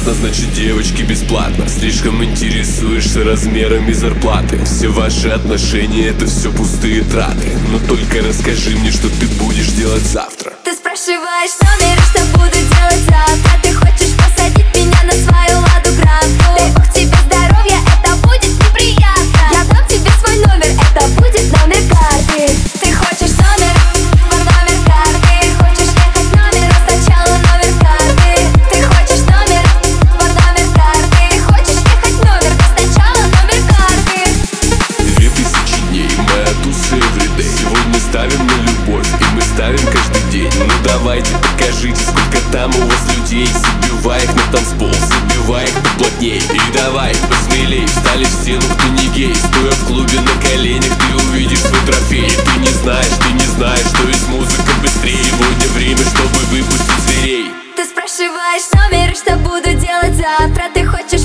понятно, значит девочки бесплатно. Слишком интересуешься размерами зарплаты. Все ваши отношения — это все пустые траты. Но только расскажи мне, что ты будешь делать завтра. Ты спрашиваешь номер, что буду делать завтра. Ты хочешь посадить меня на свою ладу гранду. Дай бог тебе здоровья, это будет неприятно. Я дам тебе свой номер, это будет номер карты. Ты хочешь номер карты. Хочешь ехать номер, сначала номер карты. Ты хочешь номер карты. Хочешь ехать номер, сначала номер карты. 2000 дней, мы от тусы everyday. Сегодня ставим на любовь, и мы ставим каждый день. Ну давайте, покажите, сколько там у вас людей. Забивай их на танцпол, забивай их поплотней. И давай, посмелей, встали в стену, кто не гей. Стоя в клубе на коленях, ты увидишь свой трофей. Ты не знаешь, что есть музыка быстрее. Сегодня время, чтобы выпустить зверей. Ты спрашиваешь номер, что буду делать завтра. Ты хочешь